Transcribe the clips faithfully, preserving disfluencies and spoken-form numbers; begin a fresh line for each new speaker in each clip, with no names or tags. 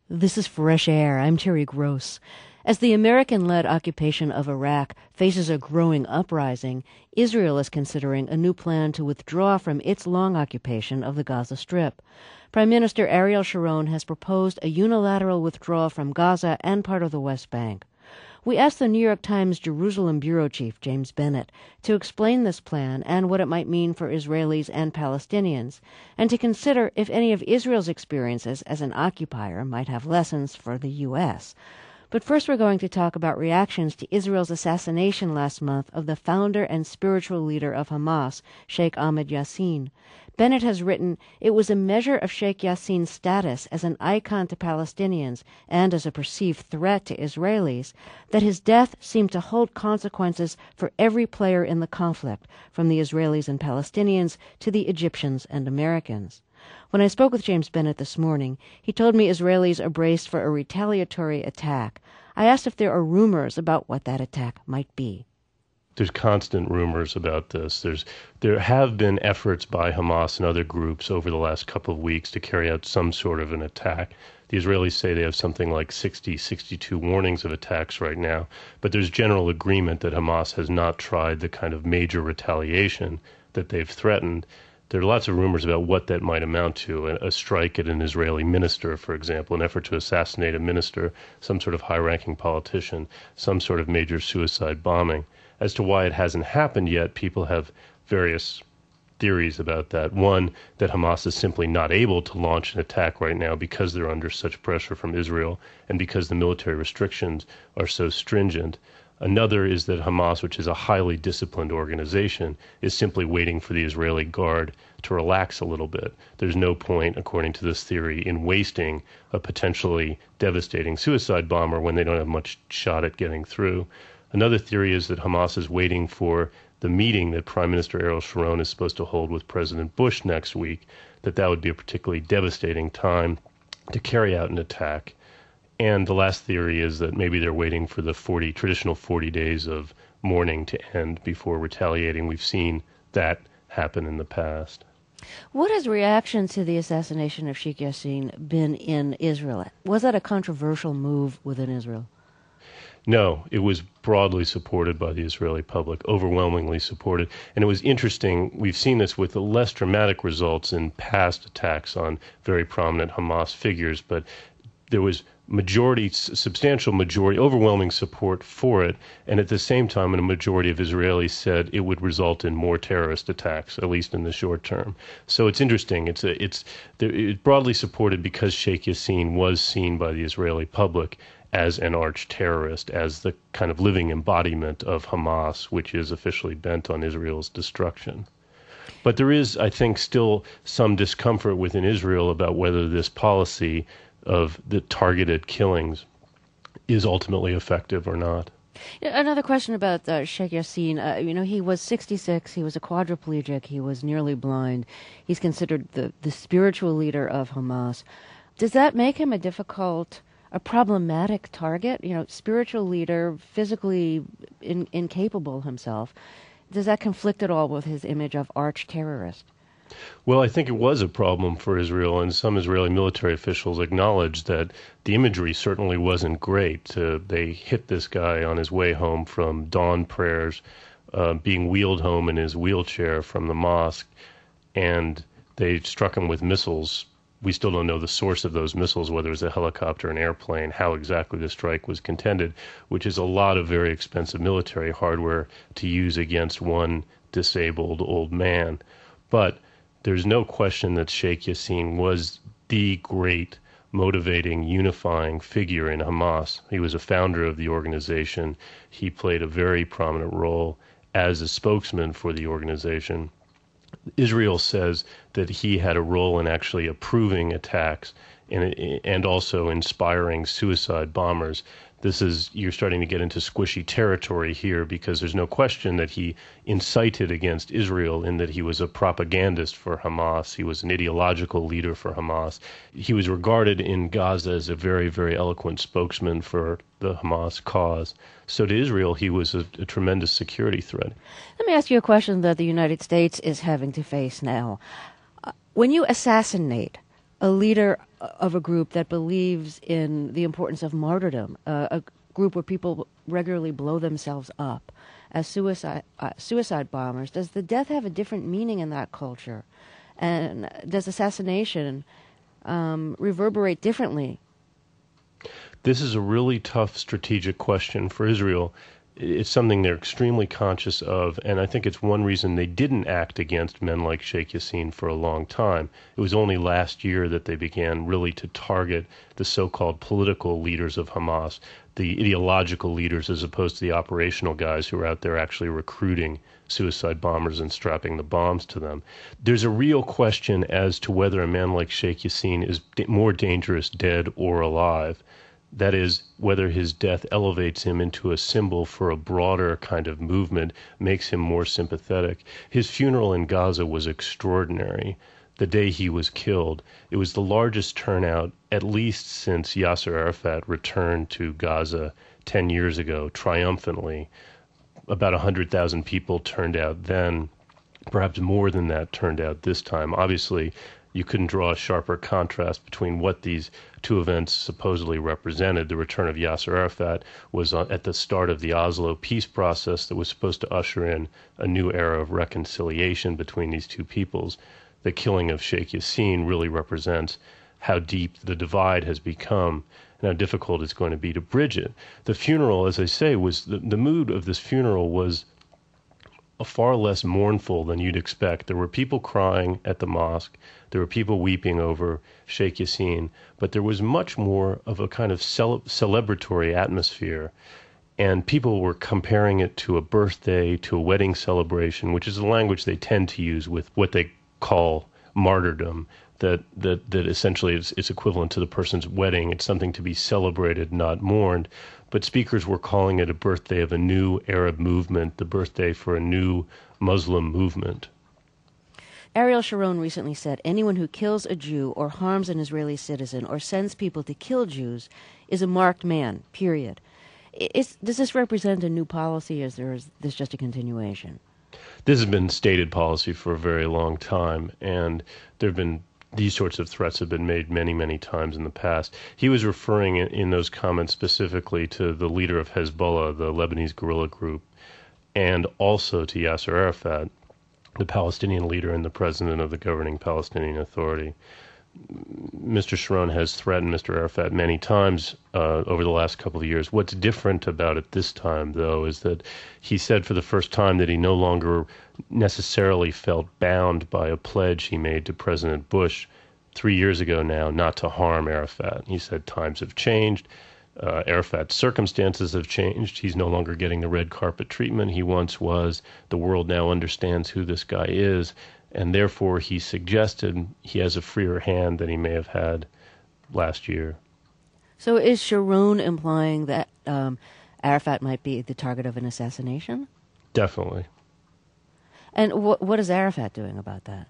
This is Fresh Air. I'm Terry Gross. As the American-led occupation of Iraq faces a growing uprising, Israel is considering a new plan to withdraw from its long occupation of the Gaza Strip. Prime Minister Ariel Sharon has proposed a unilateral withdrawal from Gaza and part of the West Bank. We asked the New York Times Jerusalem bureau chief, James Bennett, to explain this plan and what it might mean for Israelis and Palestinians, and to consider if any of Israel's experiences as an occupier might have lessons for the U S. But first we're going to talk about reactions to Israel's assassination last month of the founder and spiritual leader of Hamas, Sheikh Ahmed Yassin. Bennett has written, it was a measure of Sheikh Yassin's status as an icon to Palestinians and as a perceived threat to Israelis that his death seemed to hold consequences for every player in the conflict, from the Israelis and Palestinians to the Egyptians and Americans. When I spoke with James Bennett this morning, he told me Israelis are braced for a retaliatory attack. I asked if there are rumors about what that attack might be.
There's constant rumors about this. There's there have been efforts by Hamas and other groups over the last couple of weeks to carry out some sort of an attack. The Israelis say they have something like sixty, sixty-two warnings of attacks right now, but there's general agreement that Hamas has not tried the kind of major retaliation that they've threatened. There are lots of rumors about what that might amount to, a, a strike at an Israeli minister, for example, an effort to assassinate a minister, some sort of high-ranking politician, some sort of major suicide bombing. As to why it hasn't happened yet, people have various theories about that. One, that Hamas is simply not able to launch an attack right now because they're under such pressure from Israel and because the military restrictions are so stringent. Another is that Hamas, which is a highly disciplined organization, is simply waiting for the Israeli Guard to relax a little bit. There's no point, according to this theory, in wasting a potentially devastating suicide bomber when they don't have much shot at getting through. Another theory is that Hamas is waiting for the meeting that Prime Minister Ariel Sharon is supposed to hold with President Bush next week, that that would be a particularly devastating time to carry out an attack. And the last theory is that maybe they're waiting for the forty traditional forty days of mourning to end before retaliating. We've seen that happen in the past.
What has reaction to the assassination of Sheikh Yassin been in Israel? Was that a controversial move within Israel?
No, it was broadly supported by the Israeli public, overwhelmingly supported. And it was interesting, we've seen this with the less dramatic results in past attacks on very prominent Hamas figures, but there was majority, substantial majority, overwhelming support for it, and at the same time, a majority of Israelis said it would result in more terrorist attacks, at least in the short term. So it's interesting. It's a, it's it's broadly supported because Sheikh Yassin was seen by the Israeli public as an arch-terrorist, as the kind of living embodiment of Hamas, which is officially bent on Israel's destruction. But there is, I think, still some discomfort within Israel about whether this policy of the targeted killings is ultimately effective or not.
Another question about uh, Sheikh Yassin. Uh, you know, he was sixty-six. He was a quadriplegic. He was nearly blind. He's considered the, the spiritual leader of Hamas. Does that make him a difficult, a problematic target? You know, spiritual leader, physically in, incapable himself. Does that conflict at all with his image of arch-terrorist?
Well, I think it was a problem for Israel, and some Israeli military officials acknowledged that the imagery certainly wasn't great. Uh, they hit this guy on his way home from dawn prayers, uh, being wheeled home in his wheelchair from the mosque, and they struck him with missiles. We still don't know the source of those missiles, whether it was a helicopter, an airplane, how exactly the strike was contended, which is a lot of very expensive military hardware to use against one disabled old man. But there's no question that Sheikh Yassin was the great motivating, unifying figure in Hamas. He was a founder of the organization. He played a very prominent role as a spokesman for the organization. Israel says that he had a role in actually approving attacks and, and also inspiring suicide bombers. This is, you're starting to get into squishy territory here because there's no question that he incited against Israel in that he was a propagandist for Hamas. He was an ideological leader for Hamas. He was regarded in Gaza as a very, very eloquent spokesman for the Hamas cause. So to Israel, he was a, a tremendous security threat.
Let me ask you a question that the United States is having to face now. Uh, when you assassinate a leader of a group that believes in the importance of martyrdom, uh, a group where people regularly blow themselves up as suicide uh, suicide bombers. Does the death have a different meaning in that culture? And does assassination um, reverberate differently?
This is a really tough strategic question for Israel. It's something they're extremely conscious of, and I think it's one reason they didn't act against men like Sheikh Yassin for a long time. It was only last year that they began really to target the so-called political leaders of Hamas, the ideological leaders, as opposed to the operational guys who are out there actually recruiting suicide bombers and strapping the bombs to them. There's a real question as to whether a man like Sheikh Yassin is more dangerous dead or alive. That is, whether his death elevates him into a symbol for a broader kind of movement, makes him more sympathetic. His funeral in Gaza was extraordinary. The day he was killed, it was the largest turnout, at least since Yasser Arafat returned to Gaza ten years ago, triumphantly. About one hundred thousand people turned out then. Perhaps more than that turned out this time. Obviously, you couldn't draw a sharper contrast between what these two events supposedly represented. The return of Yasser Arafat was at the start of the Oslo peace process that was supposed to usher in a new era of reconciliation between these two peoples. The killing of Sheikh Yassin really represents how deep the divide has become and how difficult it's going to be to bridge it. The funeral, as I say, was the, the mood of this funeral was far less mournful than you'd expect. There were people crying at the mosque. There were people weeping over Sheikh Yassin, but there was much more of a kind of cele- celebratory atmosphere. And people were comparing it to a birthday, to a wedding celebration, which is the language they tend to use with what they call martyrdom, that that, that essentially is, is equivalent to the person's wedding. It's something to be celebrated, not mourned. But speakers were calling it a birthday of a new Arab movement, the birthday for a new Muslim movement.
Ariel Sharon recently said anyone who kills a Jew or harms an Israeli citizen or sends people to kill Jews is a marked man, period. Is, does this represent a new policy, or is, there, is this just a continuation?
This has been stated policy for a very long time, and there have been these sorts of threats have been made many, many times in the past. He was referring in, in those comments specifically to the leader of Hezbollah, the Lebanese guerrilla group, and also to Yasser Arafat, the Palestinian leader and the president of the governing Palestinian Authority. Mister Sharon has threatened Mister Arafat many times uh, over the last couple of years. What's different about it this time, though, is that he said for the first time that he no longer necessarily felt bound by a pledge he made to President Bush three years ago now not to harm Arafat. He said times have changed. Uh, Arafat's circumstances have changed. He's no longer getting the red carpet treatment he once was. The world now understands who this guy is. And therefore, he suggested he has a freer hand than he may have had last year.
So is Sharon implying that um, Arafat might be the target of an assassination?
Definitely.
And wh- what is Arafat doing about that?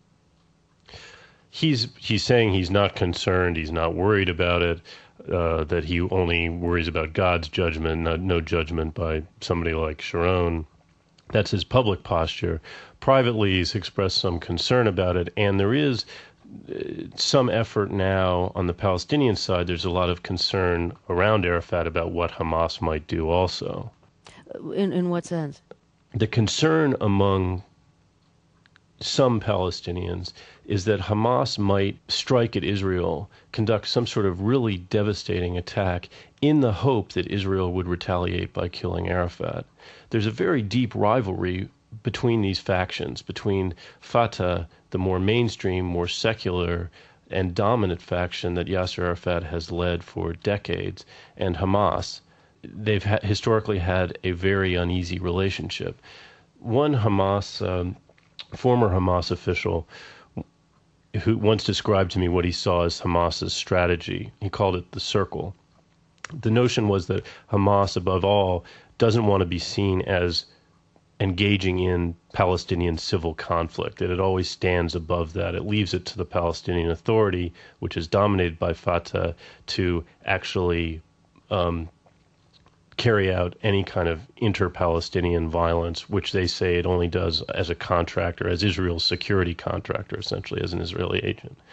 He's he's saying he's not concerned, he's not worried about it, uh, that he only worries about God's judgment, not, no judgment by somebody like Sharon. That's his public posture. Privately, he's expressed some concern about it, and there is uh, some effort now on the Palestinian side. There's a lot of concern around Arafat about what Hamas might do also.
In in what sense?
The concern among some Palestinians is that Hamas might strike at Israel, conduct some sort of really devastating attack in the hope that Israel would retaliate by killing Arafat. There's a very deep rivalry between these factions, between Fatah, the more mainstream, more secular and dominant faction that Yasser Arafat has led for decades, and Hamas. They've ha- historically had a very uneasy relationship. One Hamas, um, former Hamas official, who once described to me what he saw as Hamas's strategy, he called it the circle. The notion was that Hamas, above all, doesn't want to be seen as engaging in Palestinian civil conflict, that it always stands above that. It leaves it to the Palestinian Authority, which is dominated by Fatah, to actually um, carry out any kind of inter-Palestinian violence, which they say it only does as a contractor, as Israel's security contractor, essentially, as an Israeli agent.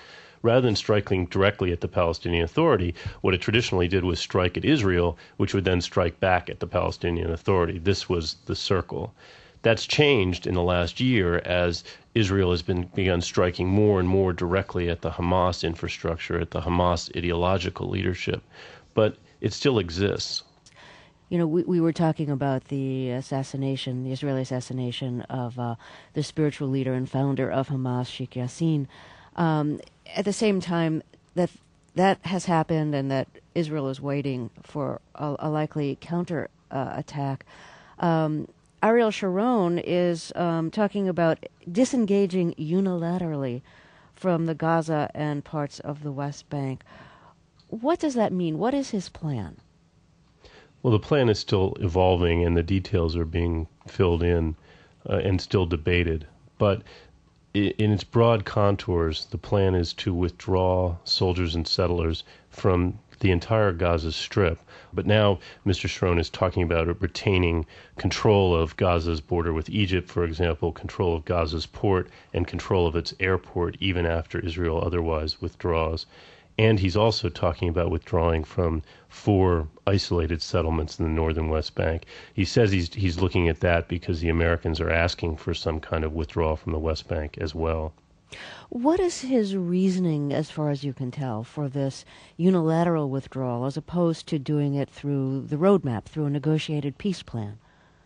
rather than striking directly at the Palestinian Authority, what it traditionally did was strike at Israel, which would then strike back at the Palestinian Authority. This was the circle. That's changed in the last year as Israel has been begun striking more and more directly at the Hamas infrastructure, at the Hamas ideological leadership. But it still exists.
You know, we, we were talking about the assassination, the Israeli assassination of uh, the spiritual leader and founder of Hamas, Sheikh Yassin. Um, at the same time, that that has happened and that Israel is waiting for a, a likely counter uh, attack. Um, Ariel Sharon is um, talking about disengaging unilaterally from the Gaza and parts of the West Bank. What does that mean? What is his plan?
Well, the plan is still evolving and the details are being filled in uh, and still debated. But in its broad contours, the plan is to withdraw soldiers and settlers from the entire Gaza Strip. But now Mister Sharon is talking about retaining control of Gaza's border with Egypt, for example, control of Gaza's port, and control of its airport even after Israel otherwise withdraws. And he's also talking about withdrawing from four isolated settlements in the northern West Bank. He says he's he's looking at that because the Americans are asking for some kind of withdrawal from the West Bank as well.
What is his reasoning, as far as you can tell, for this unilateral withdrawal as opposed to doing it through the roadmap, through a negotiated peace plan?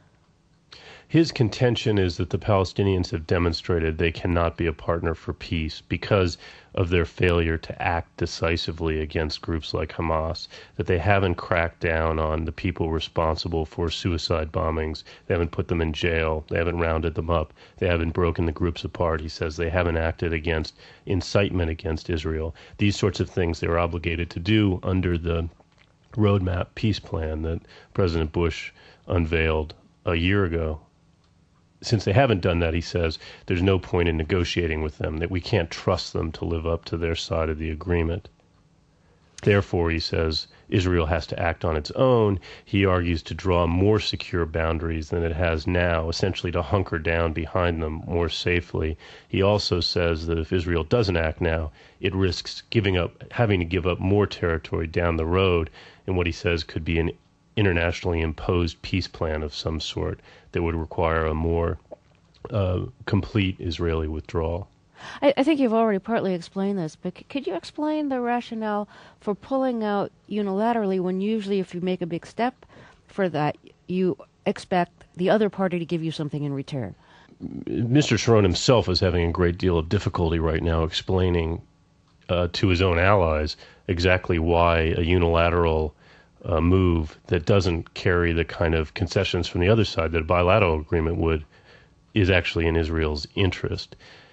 His contention is that the Palestinians have demonstrated they cannot be a partner for peace because of their failure to act decisively against groups like Hamas, that they haven't cracked down on the people responsible for suicide bombings, they haven't put them in jail, they haven't rounded them up, they haven't broken the groups apart. He says they haven't acted against incitement against Israel. These sorts of things they were obligated to do under the roadmap peace plan that President Bush unveiled a year ago. Since they haven't done that, he says, there's no point in negotiating with them, that we can't trust them to live up to their side of the agreement. Therefore, he says, Israel has to act on its own. He argues to draw more secure boundaries than it has now, essentially to hunker down behind them more safely. He also says that if Israel doesn't act now, it risks giving up, having to give up more territory down the road in what he says could be an internationally imposed peace plan of some sort that would require a more uh, complete Israeli withdrawal.
I, I think you've already partly explained this, but c- could you explain the rationale for pulling out unilaterally when usually if you make a big step for that, you expect the other party to give you something in return?
Mister Sharon himself is having a great deal of difficulty right now explaining uh, to his own allies exactly why a unilateral a move that doesn't carry the kind of concessions from the other side that a bilateral agreement would is actually in Israel's interest.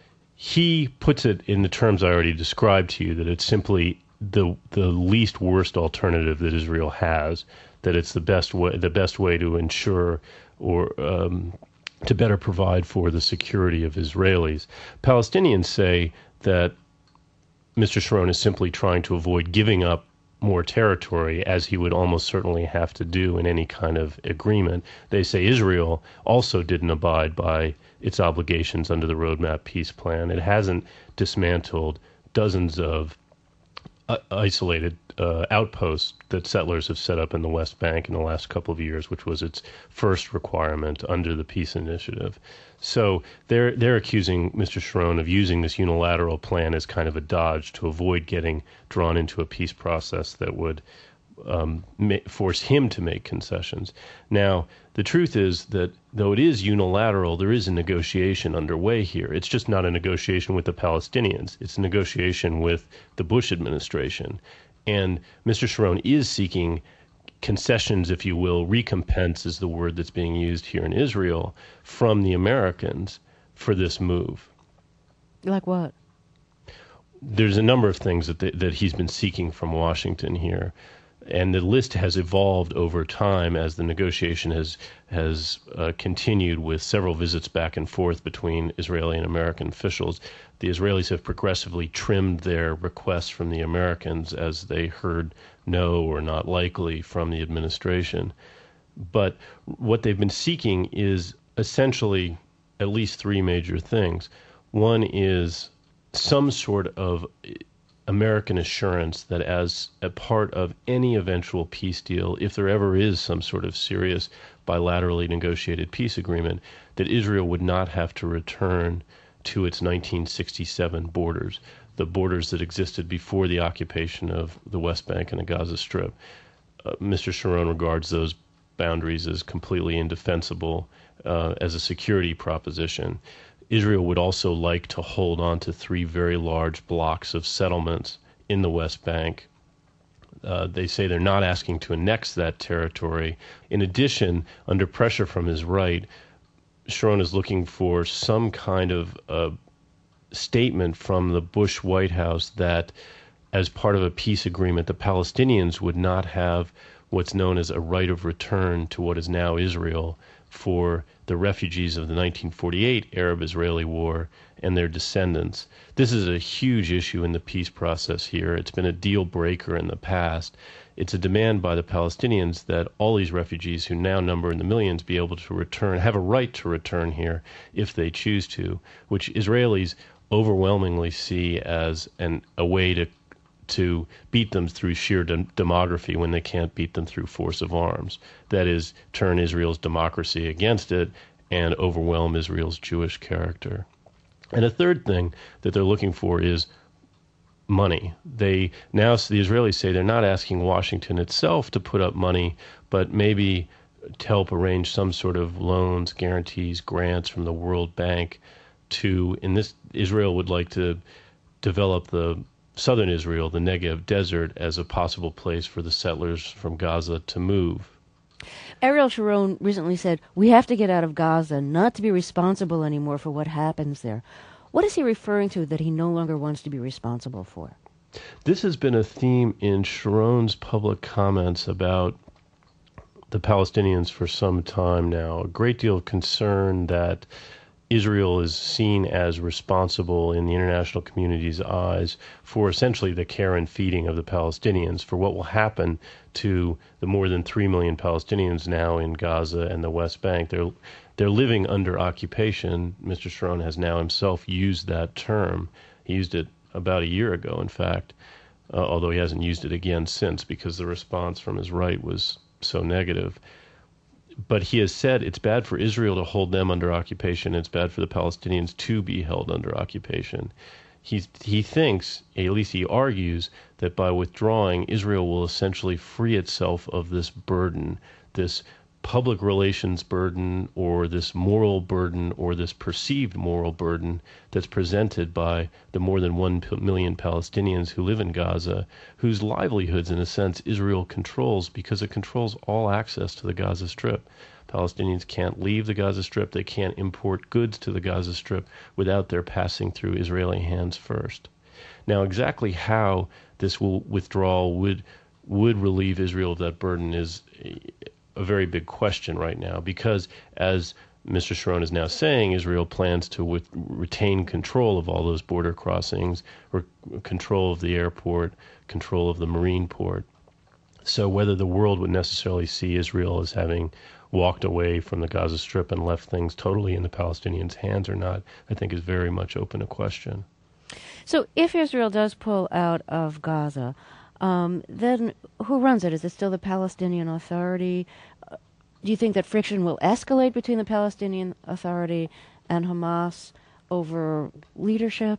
He puts it in the terms I already described to you, that it's simply the the least worst alternative that Israel has, that it's the best way the best way to ensure or um, to better provide for the security of Israelis. Palestinians say that Mister Sharon is simply trying to avoid giving up more territory, as he would almost certainly have to do in any kind of agreement. They say Israel also didn't abide by its obligations under the roadmap peace plan. It hasn't dismantled dozens of uh, isolated uh, outposts that settlers have set up in the West Bank in the last couple of years, which was its first requirement under the peace initiative. So they're they're accusing Mister Sharon of using this unilateral plan as kind of a dodge to avoid getting drawn into a peace process that would um, ma- force him to make concessions. Now, the truth is that though it is unilateral, there is a negotiation underway here. It's just not a negotiation with the Palestinians. It's a negotiation with the Bush administration. And Mister Sharon is seeking concessions, if you will, recompense is the word that's being used here in Israel, from the Americans for this move.
Like what?
There's a number of things that, the, that he's been seeking from Washington here. And the list has evolved over time as the negotiation has has uh, continued with several visits back and forth between Israeli and American officials. The Israelis have progressively trimmed their requests from the Americans as they heard no or not likely from the administration. But what they've been seeking is essentially at least three major things. One is some sort of American assurance that as a part of any eventual peace deal, if there ever is some sort of serious bilaterally negotiated peace agreement, that Israel would not have to return to its nineteen sixty-seven borders, the borders that existed before the occupation of the West Bank and the Gaza Strip. Uh, Mister Sharon regards those boundaries as completely indefensible uh, as a security proposition. Israel would also like to hold on to three very large blocks of settlements in the West Bank. Uh, they say they're not asking to annex that territory. In addition, under pressure from his right, Sharon is looking for some kind of uh, statement from the Bush White House that as part of a peace agreement, the Palestinians would not have what's known as a right of return to what is now Israel for the refugees of the nineteen forty-eight Arab-Israeli War and their descendants. This is a huge issue in the peace process here. It's been a deal breaker in the past. It's a demand by the Palestinians that all these refugees, who now number in the millions, be able to return, have a right to return here if they choose to, which Israelis overwhelmingly see as an, a way to to beat them through sheer de- demography when they can't beat them through force of arms. That is, turn Israel's democracy against it and overwhelm Israel's Jewish character. And a third thing that they're looking for is money. They now, the Israelis say they're not asking Washington itself to put up money, but maybe to help arrange some sort of loans, guarantees, grants from the World Bank to, in this, Israel would like to develop the southern Israel, the Negev desert, as a possible place for the settlers from Gaza to move.
Ariel Sharon recently said, we have to get out of Gaza, not to be responsible anymore for what happens there. What is he referring to that he no longer wants to be responsible for?
This has been a theme in Sharon's public comments about the Palestinians for some time now. A great deal of concern that Israel is seen as responsible in the international community's eyes for essentially the care and feeding of the Palestinians, for what will happen to the more than three million Palestinians now in Gaza and the West Bank. They're, they're living under occupation. Mister Sharon has now himself used that term. He used it about a year ago, in fact, uh, although he hasn't used it again since because the response from his right was so negative. But he has said it's bad for Israel to hold them under occupation. It's bad for the Palestinians to be held under occupation. He's, he thinks, at least he argues, that by withdrawing, Israel will essentially free itself of this burden, this public relations burden or this moral burden or this perceived moral burden that's presented by the more than one million Palestinians who live in Gaza, whose livelihoods, in a sense, Israel controls because it controls all access to the Gaza Strip. Palestinians can't leave the Gaza Strip. They can't import goods to the Gaza Strip without their passing through Israeli hands first. Now, exactly how this will withdrawal would would relieve Israel of that burden is a very big question right now, because as Mister Sharon is now saying, Israel plans to with, retain control of all those border crossings, or control of the airport, control of the marine port. So whether the world would necessarily see Israel as having walked away from the Gaza Strip and left things totally in the Palestinians' hands or not, I think is very much open to question.
So if Israel does pull out of Gaza, Um, then who runs it? Is it still the Palestinian Authority? Uh, do you think that friction will escalate between the Palestinian Authority and Hamas over leadership?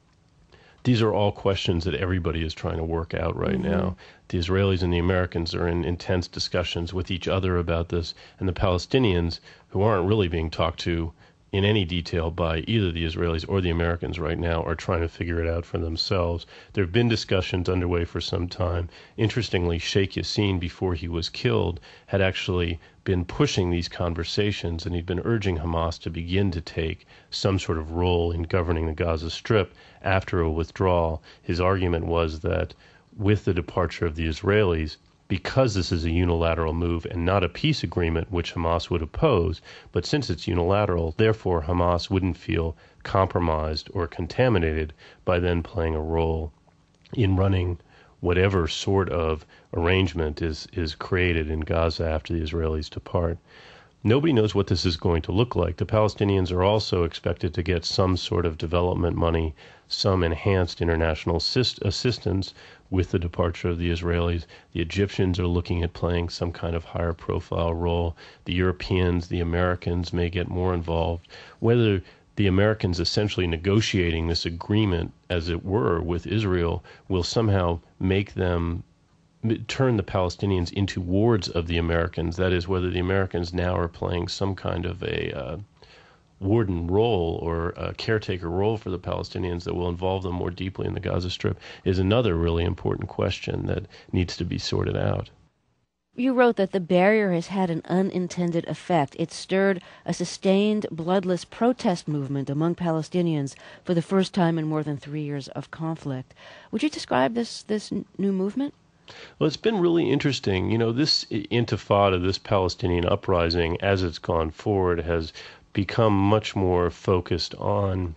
These are all questions that everybody is trying to work out right mm-hmm. now. The Israelis and the Americans are in intense discussions with each other about this, and the Palestinians, who aren't really being talked to in any detail by either the Israelis or the Americans right now, are trying to figure it out for themselves. There have been discussions underway for some time. Interestingly, Sheikh Yassin, before he was killed, had actually been pushing these conversations, and he'd been urging Hamas to begin to take some sort of role in governing the Gaza Strip after a withdrawal. His argument was that with the departure of the Israelis, because this is a unilateral move and not a peace agreement, which Hamas would oppose, but since it's unilateral, therefore Hamas wouldn't feel compromised or contaminated by then playing a role in running whatever sort of arrangement is, is created in Gaza after the Israelis depart. Nobody knows what this is going to look like. The Palestinians are also expected to get some sort of development money, some enhanced international assist- assistance with the departure of the Israelis. The Egyptians are looking at playing some kind of higher profile role. The Europeans, the Americans may get more involved. Whether the Americans essentially negotiating this agreement, as it were, with Israel will somehow make them turn the Palestinians into wards of the Americans. That is, whether the Americans now are playing some kind of a uh, warden role or a caretaker role for the Palestinians that will involve them more deeply in the Gaza Strip is another really important question that needs to be sorted out.
You wrote that the barrier has had an unintended effect. It stirred a sustained, bloodless protest movement among Palestinians for the first time in more than three years of conflict. Would you describe this, this new movement?
Well, it's been really interesting. You know, this intifada, this Palestinian uprising, as it's gone forward, has become much more focused on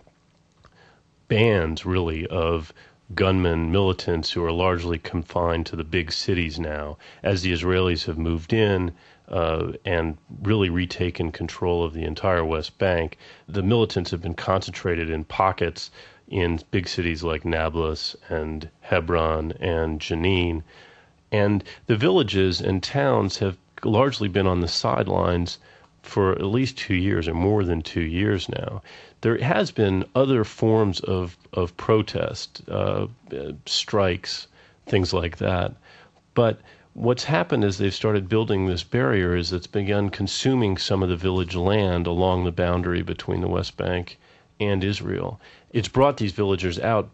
bands, really, of gunmen, militants who are largely confined to the big cities now. As the Israelis have moved in uh, and really retaken control of the entire West Bank, the militants have been concentrated in pockets in big cities like Nablus and Hebron and Jenin. And the villages and towns have largely been on the sidelines for at least two years or more than two years now. There has been other forms of, of protest, uh, strikes, things like that. But what's happened is they've started building this barrier is it's begun consuming some of the village land along the boundary between the West Bank and Israel. It's brought these villagers out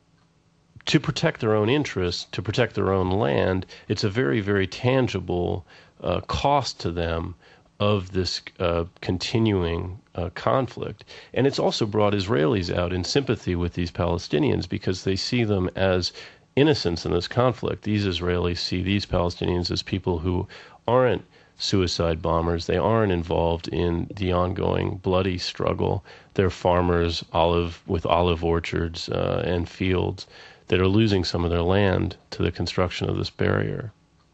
to protect their own interests, to protect their own land. It's a very, very tangible uh, cost to them of this uh, continuing uh, conflict. And it's also brought Israelis out in sympathy with these Palestinians because they see them as innocents in this conflict. These Israelis see these Palestinians as people who aren't suicide bombers. They aren't involved in the ongoing bloody struggle. They're farmers olive with olive orchards uh, and fields that are losing some of their land to the construction of this barrier.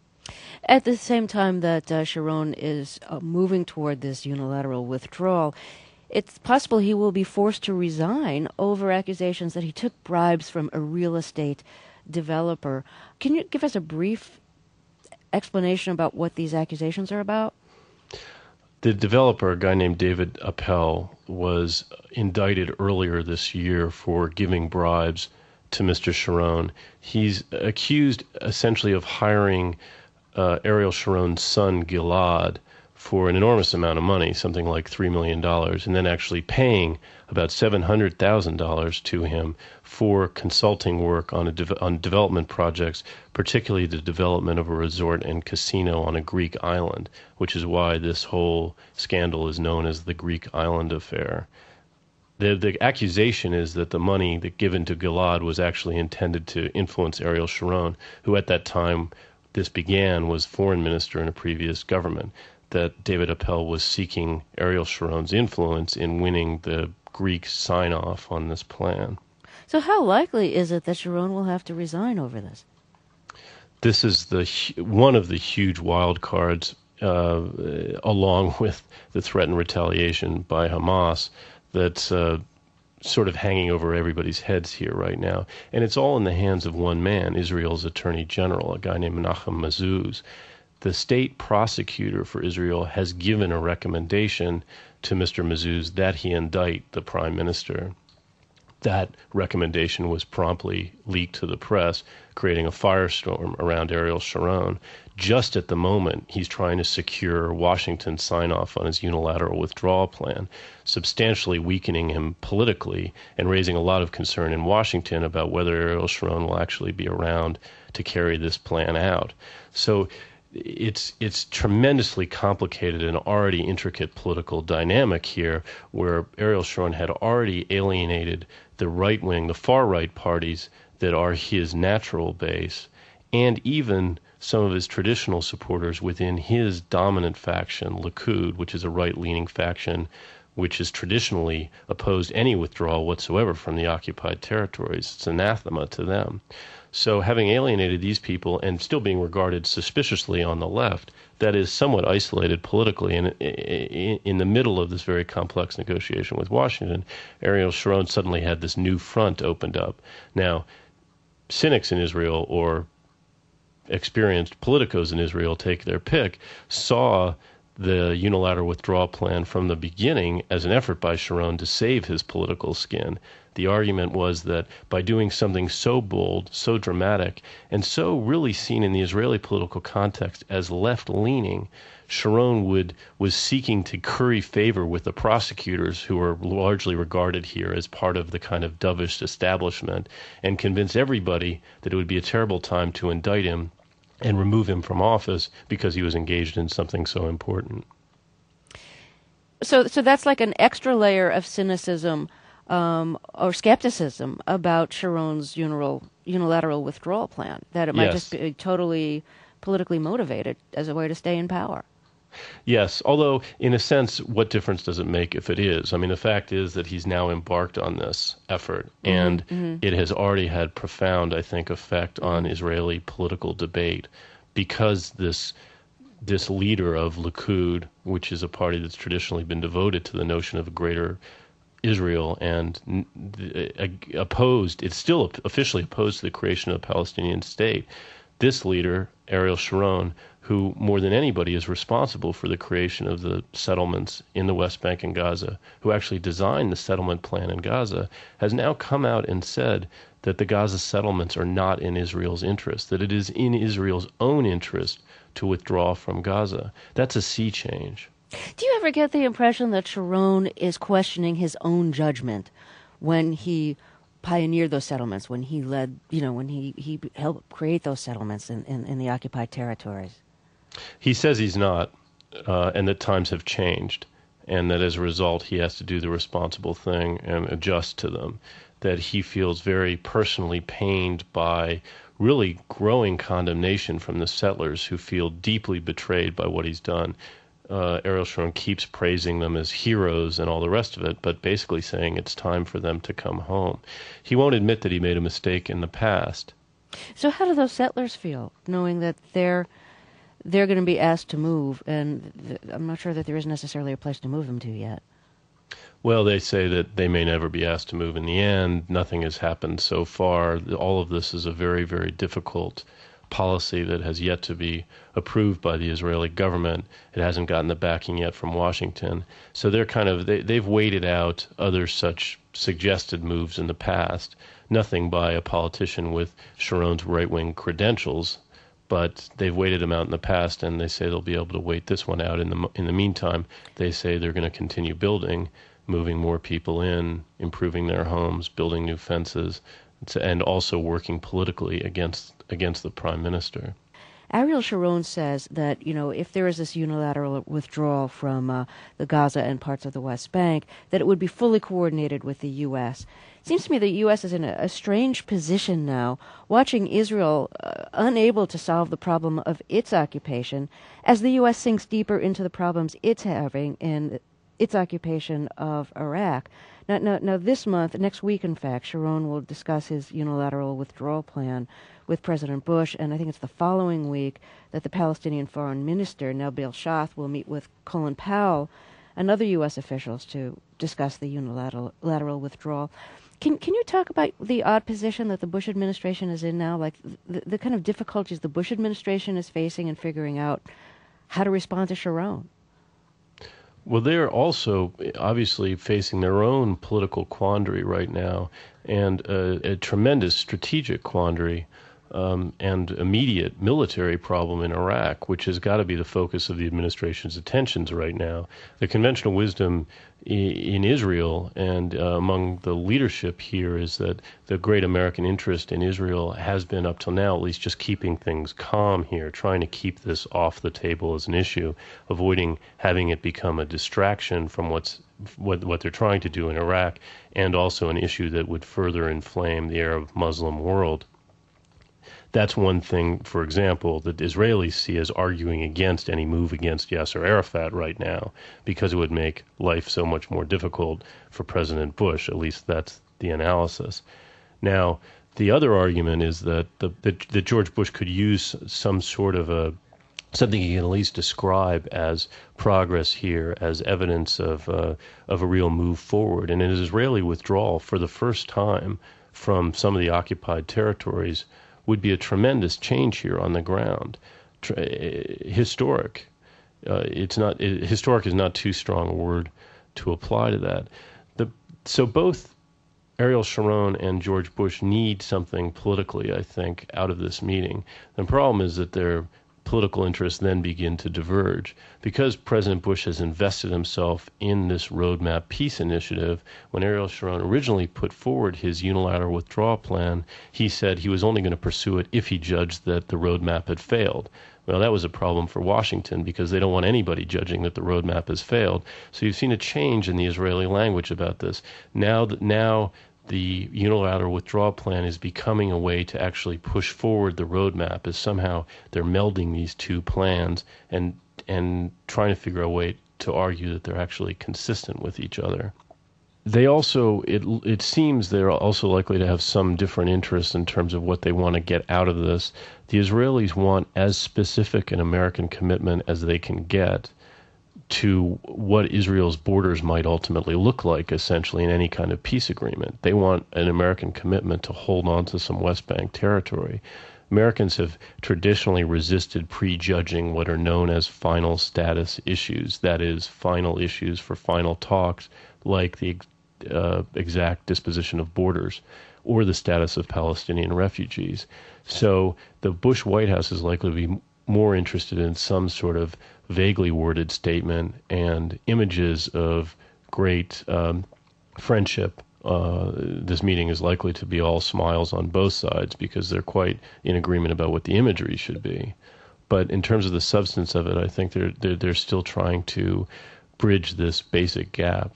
At the same time that uh, Sharon is uh, moving toward this unilateral withdrawal, it's possible he will be forced to resign over accusations that he took bribes from a real estate developer. Can you give us a brief explanation about what these accusations are about?
The developer, a guy named David Appel, was indicted earlier this year for giving bribes to Mister Sharon. He's accused essentially of hiring uh, Ariel Sharon's son, Gilad, for an enormous amount of money, something like three million dollars, and then actually paying about seven hundred thousand dollars to him for consulting work on, a de- on development projects, particularly the development of a resort and casino on a Greek island, which is why this whole scandal is known as the Greek Island Affair. The, the accusation is that the money that given to Gilad was actually intended to influence Ariel Sharon, who at that time this began was foreign minister in a previous government, that David Appel was seeking Ariel Sharon's influence in winning the Greek sign-off on this plan.
So how likely is it that Sharon will have to resign over this?
This is the one of the huge wild cards, uh, along with the threatened retaliation by Hamas, that's uh, sort of hanging over everybody's heads here right now. And it's all in the hands of one man, Israel's Attorney General, a guy named Menachem Mazuz. The state prosecutor for Israel has given a recommendation to Mister Mazuz that he indict the prime minister. That recommendation was promptly leaked to the press, creating a firestorm around Ariel Sharon. Just at the moment he's trying to secure Washington's sign-off on his unilateral withdrawal plan, substantially weakening him politically and raising a lot of concern in Washington about whether Ariel Sharon will actually be around to carry this plan out. So it's it's tremendously complicated and already intricate political dynamic here, where Ariel Sharon had already alienated the right wing, the far right parties that are his natural base, and even some of his traditional supporters within his dominant faction, Likud, which is a right-leaning faction which has traditionally opposed any withdrawal whatsoever from the occupied territories. It's anathema to them. So having alienated these people and still being regarded suspiciously on the left, that is somewhat isolated politically. And in the middle of this very complex negotiation with Washington, Ariel Sharon suddenly had this new front opened up. Now, cynics in Israel or experienced politicos in Israel, take their pick, saw the unilateral withdrawal plan from the beginning as an effort by Sharon to save his political skin. The argument was that by doing something so bold, so dramatic, and so really seen in the Israeli political context as left-leaning, Sharon would was seeking to curry favor with the prosecutors, who are largely regarded here as part of the kind of dovish establishment, and convince everybody that it would be a terrible time to indict him and remove him from office because he was engaged in something so important.
So, so that's like an extra layer of cynicism um, or skepticism about Sharon's unilateral, unilateral withdrawal plan, that it might
Yes.
just be totally politically motivated as a way to stay in power.
Yes, although in a sense, what difference does it make if it is? I mean, the fact is that he's now embarked on this effort, and
mm-hmm.
it has already had profound, I think, effect on Israeli political debate, because this this leader of Likud, which is a party that's traditionally been devoted to the notion of a greater Israel and uh, opposed, it's still officially opposed to the creation of a Palestinian state. This leader, Ariel Sharon, who more than anybody is responsible for the creation of the settlements in the West Bank and Gaza, who actually designed the settlement plan in Gaza, has now come out and said that the Gaza settlements are not in Israel's interest, that it is in Israel's own interest to withdraw from Gaza. That's a sea change.
Do you ever get the impression that Sharon is questioning his own judgment when he pioneered those settlements, when he led, you know, when he, he helped create those settlements in, in, in the occupied territories?
He says he's not, uh, and that times have changed, and that as a result he has to do the responsible thing and adjust to them, that he feels very personally pained by really growing condemnation from the settlers who feel deeply betrayed by what he's done. Uh, Ariel Sharon keeps praising them as heroes and all the rest of it, but basically saying it's time for them to come home. He won't admit that he made a mistake in the past.
So how do those settlers feel, knowing that they're they're going to be asked to move, and th- I'm not sure that there is necessarily a place to move them to yet?
Well, they say that they may never be asked to move in the end. Nothing has happened so far. All of this is a very, very difficult policy that has yet to be approved by the Israeli government. It hasn't gotten the backing yet from Washington. So they're kind of, they, they've waited out other such suggested moves in the past. Nothing by a politician with Sharon's right-wing credentials, but they've waited them out in the past, and they say they'll be able to wait this one out. In the in the meantime, they say they're going to continue building, moving more people in, improving their homes, building new fences, and also working politically against against the prime minister.
Ariel Sharon says that, you know, if there is this unilateral withdrawal from uh, the Gaza and parts of the West Bank, that it would be fully coordinated with the U S. It seems to me the U S is in a, a strange position now, watching Israel uh, unable to solve the problem of its occupation, as the U S sinks deeper into the problems it's having in its occupation of Iraq. Now, now, now this month, next week in fact, Sharon will discuss his unilateral withdrawal plan with President Bush, and I think it's the following week that the Palestinian Foreign Minister, Nabil Shath, will meet with Colin Powell and other U S officials to discuss the unilateral lateral withdrawal. Can can you talk about the odd position that the Bush administration is in now, like the, the kind of difficulties the Bush administration is facing in figuring out how to respond to Sharon?
Well, they're also obviously facing their own political quandary right now, and a, a tremendous strategic quandary um, and immediate military problem in Iraq, which has got to be the focus of the administration's attentions right now. The conventional wisdom i- in Israel and uh, among the leadership here is that the great American interest in Israel has been, up till now at least, just keeping things calm here, trying to keep this off the table as an issue, avoiding having it become a distraction from what's what what they're trying to do in Iraq, and also an issue that would further inflame the Arab Muslim world. That's one thing, for example, that Israelis see as arguing against any move against Yasser Arafat right now, because it would make life so much more difficult for President Bush. At least that's the analysis. Now, the other argument is that the, that, that George Bush could use some sort of a something he can at least describe as progress here, as evidence of uh, of a real move forward. And an Israeli withdrawal for the first time from some of the occupied territories would be a tremendous change here on the ground. Tra- historic. Uh, it's not it, historic is not too strong a word to apply to that. The, so both Ariel Sharon and George Bush need something politically, I think, out of this meeting. The problem is that their political interests then begin to diverge. Because President Bush has invested himself in this roadmap peace initiative, when Ariel Sharon originally put forward his unilateral withdrawal plan, he said he was only going to pursue it if he judged that the roadmap had failed. Well, that was a problem for Washington because they don't want anybody judging that the roadmap has failed. So you've seen a change in the Israeli language about this. Now that now the unilateral withdrawal plan is becoming a way to actually push forward the roadmap, as somehow they're melding these two plans and and trying to figure out a way to argue that they're actually consistent with each other. They also, it it seems they're also likely to have some different interests in terms of what they want to get out of this. The Israelis want as specific an American commitment as they can get to what Israel's borders might ultimately look like, essentially, in any kind of peace agreement. They want an American commitment to hold on to some West Bank territory. Americans have traditionally resisted prejudging what are known as final status issues, that is, final issues for final talks, like the uh, exact disposition of borders or the status of Palestinian refugees. So the Bush White House is likely to be more interested in some sort of vaguely worded statement and images of great um, friendship. Uh, this meeting is likely to be all smiles on both sides because they're quite in agreement about what the imagery should be. But in terms of the substance of it, I think they're they're, they're still trying to bridge this basic gap.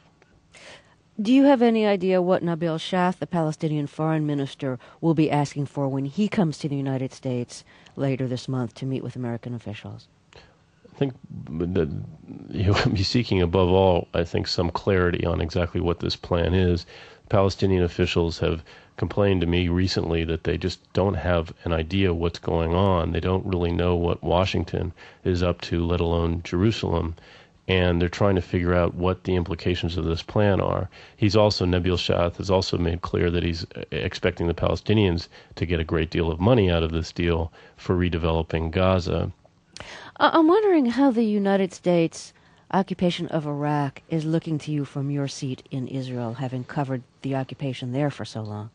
Do you have any idea what Nabil Shath, the Palestinian foreign minister, will be asking for when he comes to the United States later this month to meet with American officials?
I think that he'll be seeking, above all, I think, some clarity on exactly what this plan is. Palestinian officials have complained to me recently that they just don't have an idea what's going on. They don't really know what Washington is up to, let alone Jerusalem. And they're trying to figure out what the implications of this plan are. He's also, Nabil Shath has also made clear that he's expecting the Palestinians to get a great deal of money out of this deal for redeveloping Gaza.
I'm wondering how the United States occupation of Iraq is looking to you from your seat in Israel, having covered the occupation there for so long.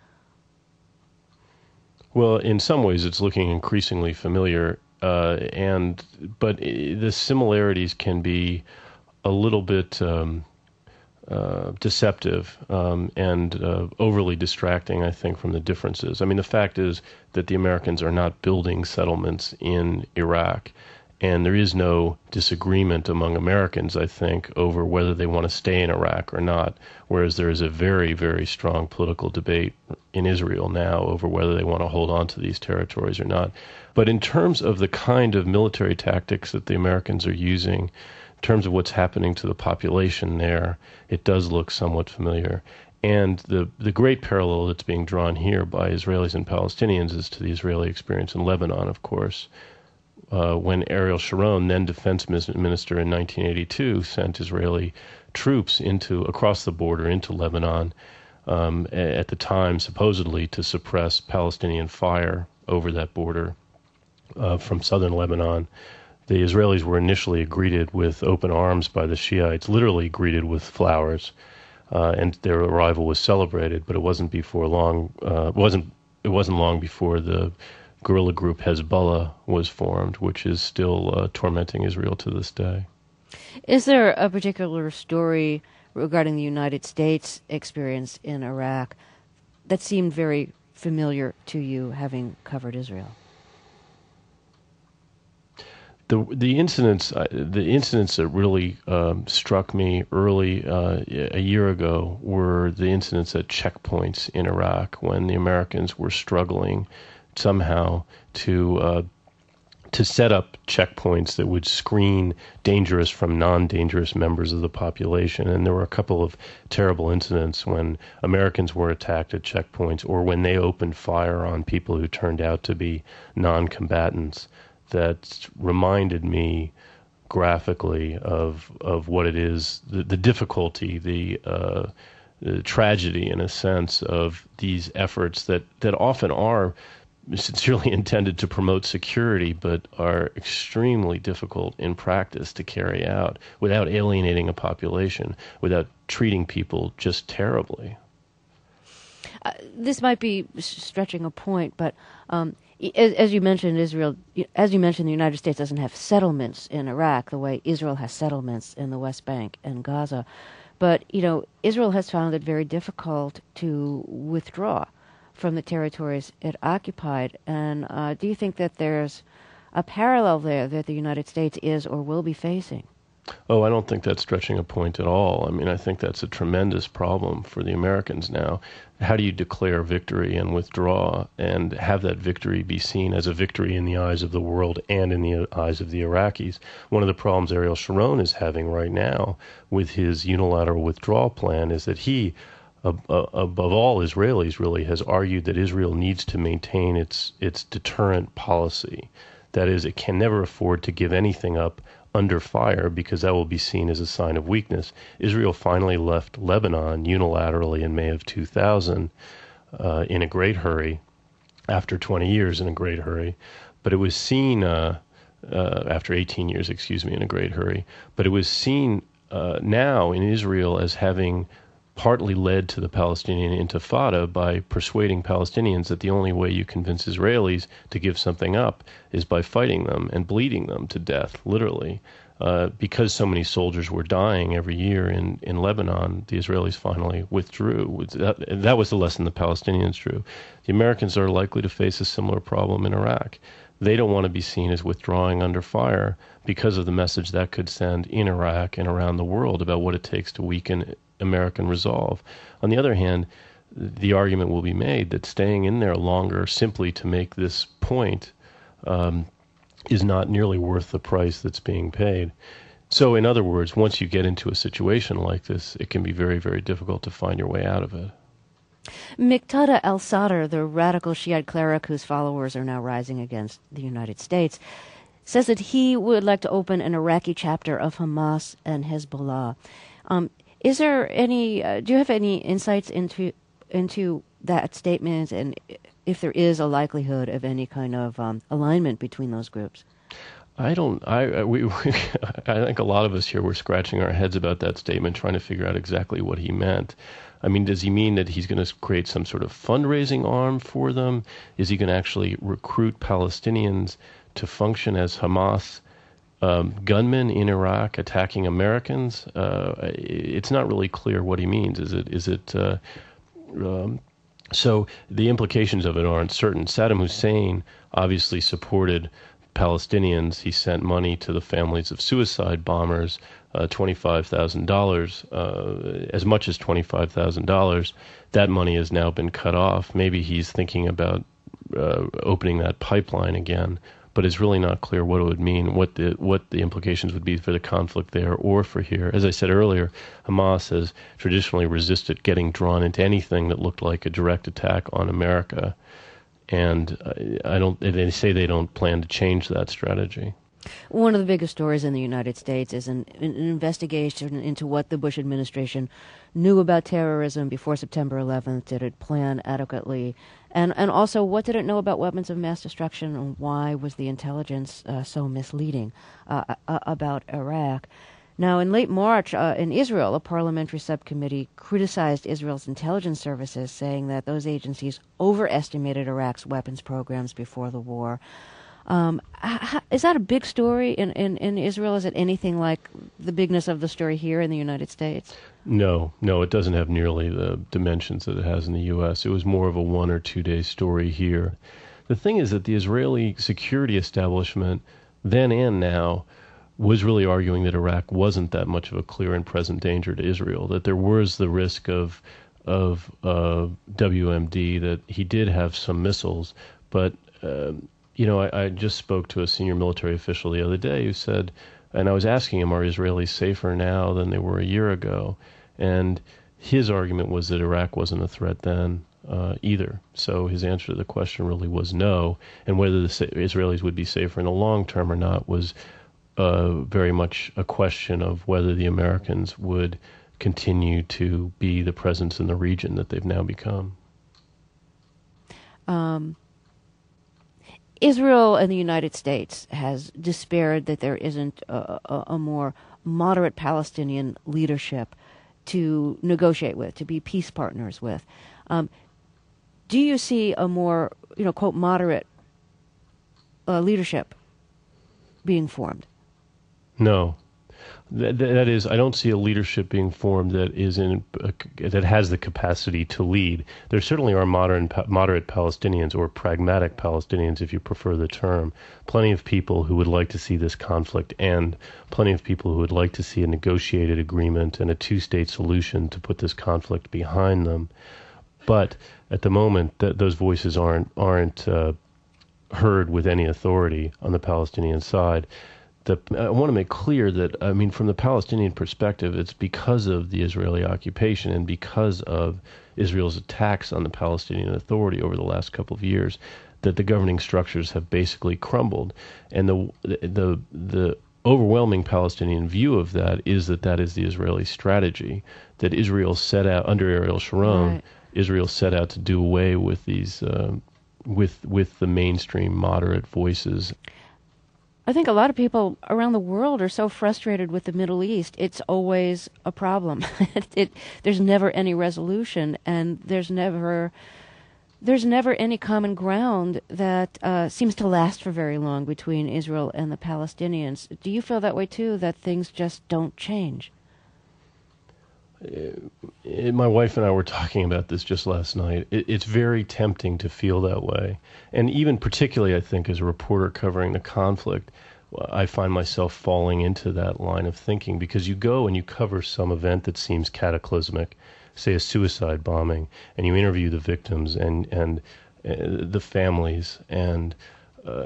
Well, in some ways, it's looking increasingly familiar, uh, and but the similarities can be a little bit um, uh, deceptive um, and uh, overly distracting, I think, from the differences. I mean, the fact is that the Americans are not building settlements in Iraq. And there is no disagreement among Americans, I think, over whether they want to stay in Iraq or not, whereas there is a very, very strong political debate in Israel now over whether they want to hold on to these territories or not. But in terms of the kind of military tactics that the Americans are using, in terms of what's happening to the population there, it does look somewhat familiar. And the, the great parallel that's being drawn here by Israelis and Palestinians is to the Israeli experience in Lebanon, of course. Uh, when Ariel Sharon, then defense minister in nineteen eighty-two, sent Israeli troops into across the border into Lebanon, um, at the time supposedly to suppress Palestinian fire over that border uh, from southern Lebanon. The Israelis were initially greeted with open arms by the Shiites, literally greeted with flowers, uh, and their arrival was celebrated. But it wasn't before long. Uh, wasn't it wasn't long before the guerrilla group Hezbollah was formed, which is still uh, tormenting Israel to this day.
Is there a particular story regarding the United States experience in Iraq that seemed very familiar to you, having covered Israel?
The the incidents uh, the incidents that really um, struck me early uh, a year ago were the incidents at checkpoints in Iraq when the Americans were struggling somehow to uh, to set up checkpoints that would screen dangerous from non-dangerous members of the population. And there were a couple of terrible incidents when Americans were attacked at checkpoints or when they opened fire on people who turned out to be non-combatants that reminded me graphically of of what it is, the, the difficulty, the, uh, the tragedy, in a sense, of these efforts that, that often are sincerely intended to promote security, but are extremely difficult in practice to carry out without alienating a population, without treating people just terribly.
Uh, this might be stretching a point, but um, as, as you mentioned, Israel, as you mentioned, the United States doesn't have settlements in Iraq the way Israel has settlements in the West Bank and Gaza. But, you know, Israel has found it very difficult to withdraw from the territories it occupied. And uh, do you think that there's a parallel there that the United States is or will be facing?
Oh, I don't think that's stretching a point at all. I mean, I think that's a tremendous problem for the Americans now. How do you declare victory and withdraw and have that victory be seen as a victory in the eyes of the world and in the eyes of the Iraqis? One of the problems Ariel Sharon is having right now with his unilateral withdrawal plan is that he, above all Israelis, really has argued that Israel needs to maintain its its deterrent policy. That is, it can never afford to give anything up under fire because that will be seen as a sign of weakness. Israel finally left Lebanon unilaterally in May of two thousand uh, in a great hurry, after twenty years in a great hurry, but it was seen, uh, uh, after eighteen years, excuse me, in a great hurry, but it was seen uh, now in Israel as having partly led to the Palestinian Intifada by persuading Palestinians that the only way you convince Israelis to give something up is by fighting them and bleeding them to death, literally. Uh, because so many soldiers were dying every year in, in Lebanon, the Israelis finally withdrew. That, that was the lesson the Palestinians drew. The Americans are likely to face a similar problem in Iraq. They don't want to be seen as withdrawing under fire because of the message that could send in Iraq and around the world about what it takes to weaken American resolve. On the other hand, the argument will be made that staying in there longer simply to make this point um, is not nearly worth the price that's being paid. So, in other words, once you get into a situation like this, it can be very, very difficult to find your way out of it.
Muqtada al-Sadr, the radical Shiite cleric whose followers are now rising against the United States, says that he would like to open an Iraqi chapter of Hamas and Hezbollah. Um, is there any? Uh, do you have any insights into into that statement, and if there is a likelihood of any kind of um, alignment between those groups?
I don't. I we, we. I think a lot of us here were scratching our heads about that statement, trying to figure out exactly what he meant. I mean, does he mean that he's going to create some sort of fundraising arm for them? Is he going to actually recruit Palestinians to function as Hamas um, gunmen in Iraq attacking Americans? Uh, it's not really clear what he means. Is it? Is it? Uh, um, so the implications of it aren't certain. Saddam Hussein obviously supported Palestinians. He sent money to the families of suicide bombers, uh, twenty-five thousand dollars, uh, as much as twenty-five thousand dollars. That money has now been cut off. Maybe he's thinking about uh, opening that pipeline again, but it's really not clear what it would mean, what the what the implications would be for the conflict there or for here. As I said earlier, Hamas has traditionally resisted getting drawn into anything that looked like a direct attack on America. And I don't. They say they don't plan to change that strategy.
One of the biggest stories in the United States is an, an investigation into what the Bush administration knew about terrorism before September eleventh. Did it plan adequately? And and also, what did it know about weapons of mass destruction, and why was the intelligence uh, so misleading uh, uh, about Iraq? Now, in late March, uh, in Israel, a parliamentary subcommittee criticized Israel's intelligence services, saying that those agencies overestimated Iraq's weapons programs before the war. Um, how, is that a big story in, in, in Israel? Is it anything like the bigness of the story here in the United States?
No, no, it doesn't have nearly the dimensions that it has in the U S. It was more of a one or two day story here. The thing is that the Israeli security establishment, then and now, was really arguing that Iraq wasn't that much of a clear and present danger to Israel, that there was the risk of of uh, W M D, that he did have some missiles, but uh, you know, I, I just spoke to a senior military official the other day who said, and I was asking him, are Israelis safer now than they were a year ago? And his argument was that Iraq wasn't a threat then uh, either. So his answer to the question really was no. And whether the Israelis would be safer in the long term or not was uh, very much a question of whether the Americans would continue to be the presence in the region that they've now become.
Um. Israel and the United States has despaired that there isn't a, a, a more moderate Palestinian leadership to negotiate with, to be peace partners with. Um, do you see a more, you know, quote, moderate uh, leadership being formed?
No. That, that is, I don't see a leadership being formed that is in uh, that has the capacity to lead. There certainly are modern, moderate Palestinians, or pragmatic Palestinians, if you prefer the term. Plenty of people who would like to see this conflict end. Plenty of people who would like to see a negotiated agreement and a two-state solution to put this conflict behind them. But at the moment, th- those voices aren't aren't uh, heard with any authority on the Palestinian side. The, I want to make clear that, I mean, from the Palestinian perspective, it's because of the Israeli occupation and because of Israel's attacks on the Palestinian Authority over the last couple of years that the governing structures have basically crumbled. And the the the overwhelming Palestinian view of that is that that is the Israeli strategy, that Israel set out, under Ariel Sharon, right. Israel set out to do away with these, uh, with with the mainstream moderate voices.
I think a lot of people around the world are so frustrated with the Middle East. It's always a problem. it, it, there's never any resolution, and there's never there's never any common ground that uh, seems to last for very long between Israel and the Palestinians. Do you feel that way too? That things just don't change?
Uh, my wife and I were talking about this just last night. It, it's very tempting to feel that way. And even particularly, I think, as a reporter covering the conflict, I find myself falling into that line of thinking, because you go and you cover some event that seems cataclysmic, say a suicide bombing, and you interview the victims and, and uh, the families, and uh,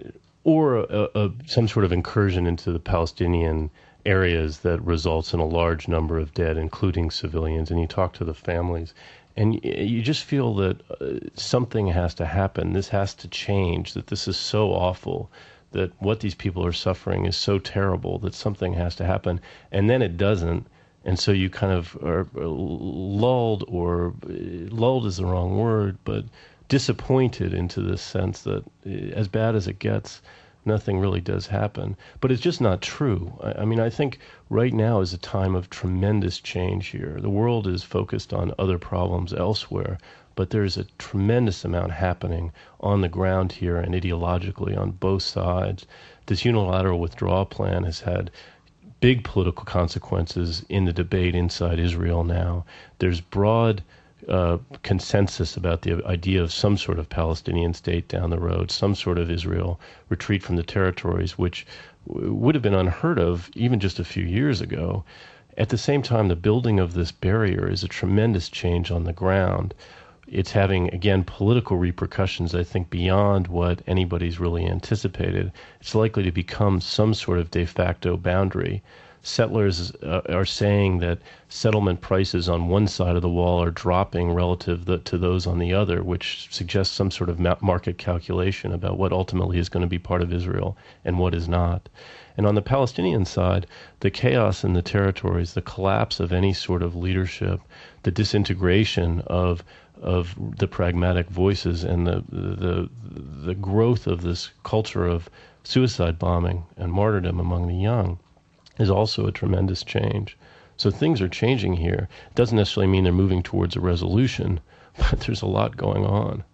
or a, a, some sort of incursion into the Palestinian areas that results in a large number of dead, including civilians, and you talk to the families, and you just feel that uh, something has to happen. This has to change, that this is so awful, that what these people are suffering is so terrible that something has to happen. And then it doesn't, and so you kind of are lulled, or lulled is the wrong word, but disappointed into this sense that as bad as it gets, nothing really does happen. But it's just not true. I, I mean, I think right now is a time of tremendous change here. The world is focused on other problems elsewhere, but there's a tremendous amount happening on the ground here and ideologically on both sides. This unilateral withdrawal plan has had big political consequences in the debate inside Israel now. There's broad Uh, consensus about the idea of some sort of Palestinian state down the road, some sort of Israel retreat from the territories, which w- would have been unheard of even just a few years ago. At the same time, the building of this barrier is a tremendous change on the ground. It's having, again, political repercussions, I think, beyond what anybody's really anticipated. It's likely to become some sort of de facto boundary. Settlers uh, are saying that settlement prices on one side of the wall are dropping relative the, to those on the other, which suggests some sort of ma- market calculation about what ultimately is going to be part of Israel and what is not. And on the Palestinian side, the chaos in the territories, the collapse of any sort of leadership, the disintegration of of the pragmatic voices, and the the the growth of this culture of suicide bombing and martyrdom among the young is also a tremendous change. So things are changing here. It doesn't necessarily mean they're moving towards a resolution, but there's a lot going on.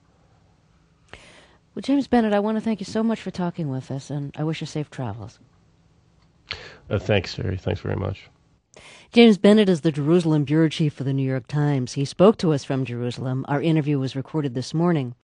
Well, James Bennet, I want to thank you so much for talking with us, and I wish you safe travels.
Uh, thanks, Terry. Thanks very much.
James Bennet is the Jerusalem bureau chief for the New York Times. He spoke to us from Jerusalem. Our interview was recorded this morning.